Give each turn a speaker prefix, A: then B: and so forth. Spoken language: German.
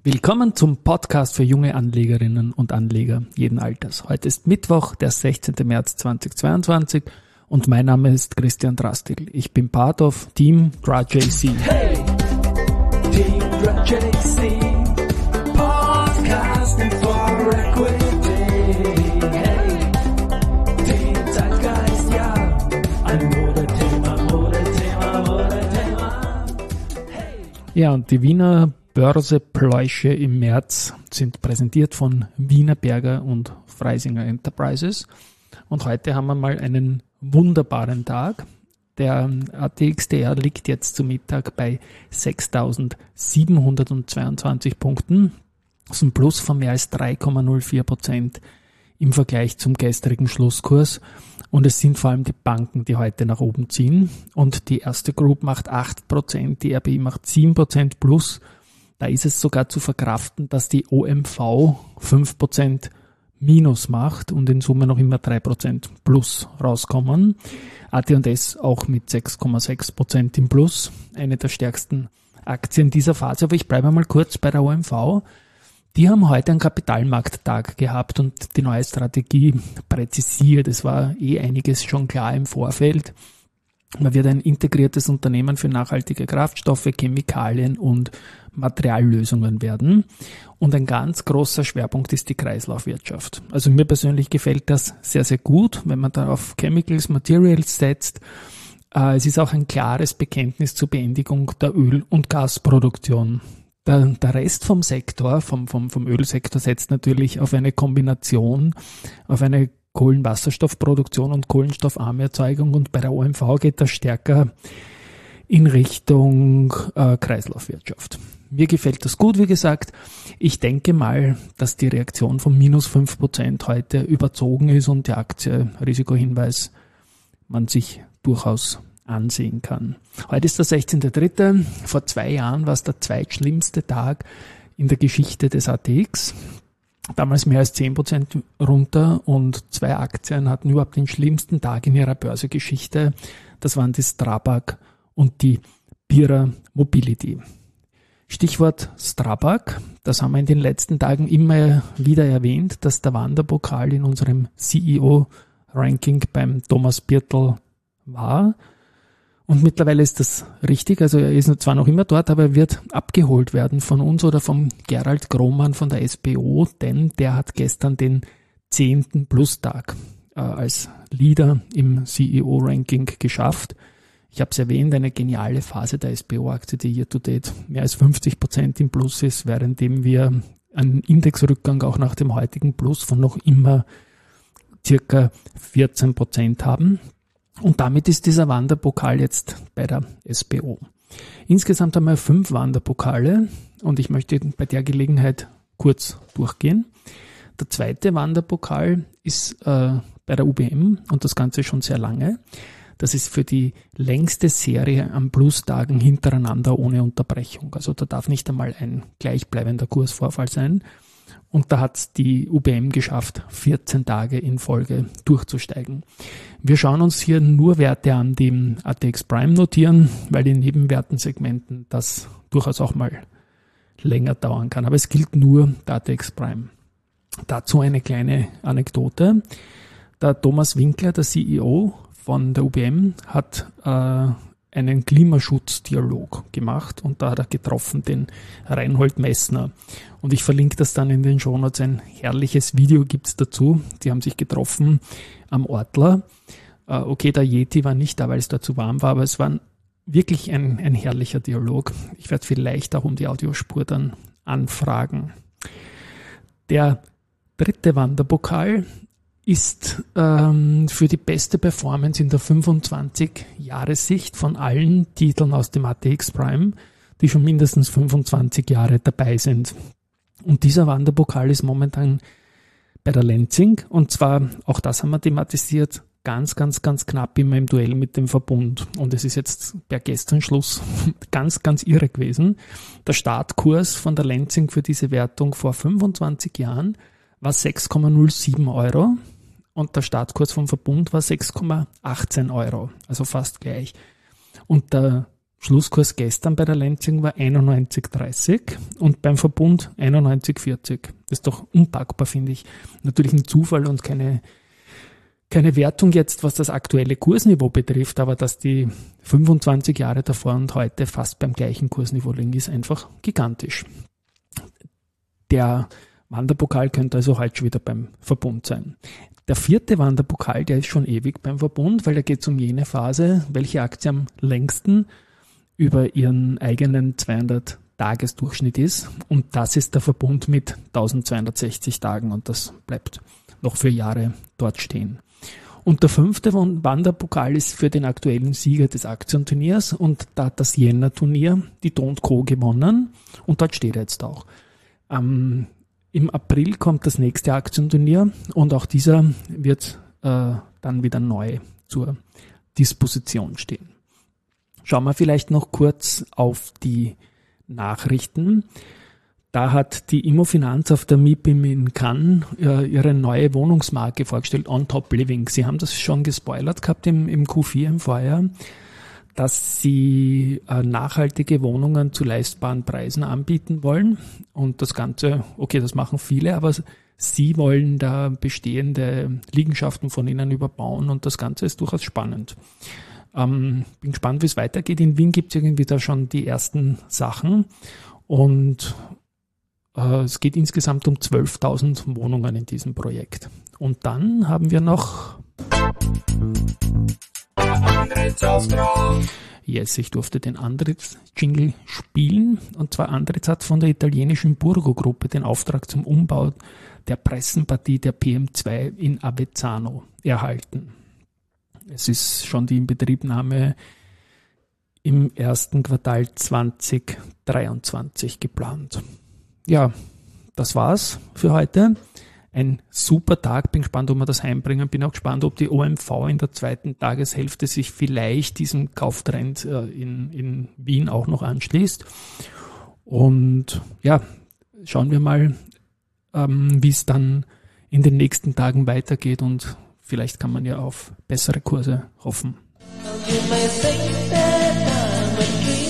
A: Willkommen zum Podcast für junge Anlegerinnen und Anleger jeden Alters. Heute ist Mittwoch, der 16. März 2022 und mein Name ist Christian Drastil. Ich bin Part of Team GradJC.
B: Hey, Team GradJC, Podcasting for Equity. Hey, Team Zeitgeist, ja, ein Modethema. Hey.
A: Ja, und die Wiener Börsepläusche im März sind präsentiert von Wienerberger und Freisinger Enterprises. Und heute haben wir mal einen wunderbaren Tag. Der ATXDR liegt jetzt zu Mittag bei 6.722 Punkten. Das ist ein Plus von mehr als 3,04% im Vergleich zum gestrigen Schlusskurs. Und es sind vor allem die Banken, die heute nach oben ziehen. Und die erste Group macht 8%, die RBI macht 7% plus. Da ist es sogar zu verkraften, dass die OMV 5% Minus macht und in Summe noch immer 3% Plus rauskommen. AT&S auch mit 6,6% im Plus, eine der stärksten Aktien dieser Phase. Aber ich bleibe mal kurz bei der OMV. Die haben heute einen Kapitalmarkttag gehabt und die neue Strategie präzisiert. Es war einiges schon klar im Vorfeld. Man wird ein integriertes Unternehmen für nachhaltige Kraftstoffe, Chemikalien und Materiallösungen werden. Und ein ganz großer Schwerpunkt ist die Kreislaufwirtschaft. Also mir persönlich gefällt das sehr, sehr gut, wenn man da auf Chemicals, Materials setzt. Es ist auch ein klares Bekenntnis zur Beendigung der Öl- und Gasproduktion. Der Rest vom Sektor, vom Ölsektor setzt natürlich auf eine Kombination, auf eine Kohlenwasserstoffproduktion und kohlenstoffarme Erzeugung, und bei der OMV geht das stärker in Richtung Kreislaufwirtschaft. Mir gefällt das gut, wie gesagt. Ich denke mal, dass die Reaktion von minus 5% heute überzogen ist und die Aktie, Risikohinweis, man sich durchaus ansehen kann. Heute ist der 16.3. Vor 2 Jahren war es der zweitschlimmste Tag in der Geschichte des ATX. Damals mehr als 10% runter und 2 Aktien hatten überhaupt den schlimmsten Tag in ihrer Börsegeschichte. Das waren die Strabag und die Bira Mobility. Stichwort Strabag, das haben wir in den letzten Tagen immer wieder erwähnt, dass der Wanderpokal in unserem CEO-Ranking beim Thomas Birtel war. Und mittlerweile ist das richtig, also er ist zwar noch immer dort, aber er wird abgeholt werden von uns oder vom Gerald Grohmann von der SBO, denn der hat gestern den 10. Plustag als Leader im CEO-Ranking geschafft. Ich habe es erwähnt, eine geniale Phase der SBO-Aktie, die year to date mehr als 50% im Plus ist, währenddem wir einen Indexrückgang auch nach dem heutigen Plus von noch immer circa 14% haben. Und damit ist dieser Wanderpokal jetzt bei der SBO. Insgesamt haben wir 5 Wanderpokale und ich möchte bei der Gelegenheit kurz durchgehen. Der zweite Wanderpokal ist bei der UBM und das Ganze schon sehr lange. Das ist für die längste Serie an Plustagen hintereinander ohne Unterbrechung. Also da darf nicht einmal ein gleichbleibender Kursvorfall sein. Und da hat die UBM geschafft, 14 Tage in Folge durchzusteigen. Wir schauen uns hier nur Werte an, die im ATX Prime notieren, weil in Nebenwertensegmenten das durchaus auch mal länger dauern kann. Aber es gilt nur der ATX Prime. Dazu eine kleine Anekdote. Der Thomas Winkler, der CEO von der UBM, hat einen Klimaschutzdialog gemacht und da hat er getroffen den Reinhold Messner. Und ich verlinke das dann in den Shownotes. Ein herrliches Video gibt's dazu. Die haben sich getroffen am Ortler. Okay, der Yeti war nicht da, weil es da zu warm war, aber es war wirklich ein herrlicher Dialog. Ich werde vielleicht auch um die Audiospur dann anfragen. Der dritte Wanderpokal ist für die beste Performance in der 25-Jahressicht von allen Titeln aus dem ATX Prime, die schon mindestens 25 Jahre dabei sind. Und dieser Wanderpokal ist momentan bei der Lenzing, und zwar, auch das haben wir thematisiert, ganz knapp immer im Duell mit dem Verbund. Und es ist jetzt per gestern Schluss ganz irre gewesen. Der Startkurs von der Lenzing für diese Wertung vor 25 Jahren war 6,07 € und der Startkurs vom Verbund war 6,18 €, also fast gleich. Und der Schlusskurs gestern bei der Lenzing war 91,30 und beim Verbund 91,40. Das ist doch unpackbar, finde ich. Natürlich ein Zufall und keine Wertung jetzt, was das aktuelle Kursniveau betrifft, aber dass die 25 Jahre davor und heute fast beim gleichen Kursniveau liegen, ist einfach gigantisch. Der Wanderpokal könnte also heute schon wieder beim Verbund sein. Der 4. Wanderpokal, der ist schon ewig beim Verbund, weil da geht es um jene Phase, welche Aktie am längsten über ihren eigenen 200-Tages-Durchschnitt ist. Und das ist der Verbund mit 1260 Tagen und das bleibt noch für Jahre dort stehen. Und der 5. Wanderpokal ist für den aktuellen Sieger des Aktienturniers und da hat das Jänner-Turnier die Don Co. gewonnen und dort steht er jetzt auch. Im April kommt das nächste Aktienturnier und auch dieser wird dann wieder neu zur Disposition stehen. Schauen wir vielleicht noch kurz auf die Nachrichten. Da hat die Immofinanz auf der MIPIM in Cannes ihre neue Wohnungsmarke vorgestellt, On Top Living. Sie haben das schon gespoilert gehabt im Q4 im Vorjahr, dass sie nachhaltige Wohnungen zu leistbaren Preisen anbieten wollen. Und das Ganze, okay, das machen viele, aber sie wollen da bestehende Liegenschaften von ihnen überbauen und das Ganze ist durchaus spannend. Bin gespannt, wie es weitergeht. In Wien gibt es irgendwie da schon die ersten Sachen und es geht insgesamt um 12.000 Wohnungen in diesem Projekt. Und dann haben wir noch Yes, ich durfte den Andritz-Jingle spielen. Und zwar Andritz hat von der italienischen Burgo-Gruppe den Auftrag zum Umbau der Pressenpartie der PM2 in Avezzano erhalten. Es ist schon die Inbetriebnahme im ersten Quartal 2023 geplant. Ja, das war's für heute. Ein super Tag, bin gespannt, ob wir das heimbringen. Bin auch gespannt, ob die OMV in der zweiten Tageshälfte sich vielleicht diesem Kauftrend in Wien auch noch anschließt. Und ja, schauen wir mal, wie es dann in den nächsten Tagen weitergeht und vielleicht kann man ja auf bessere Kurse hoffen.
C: You may think that I'm a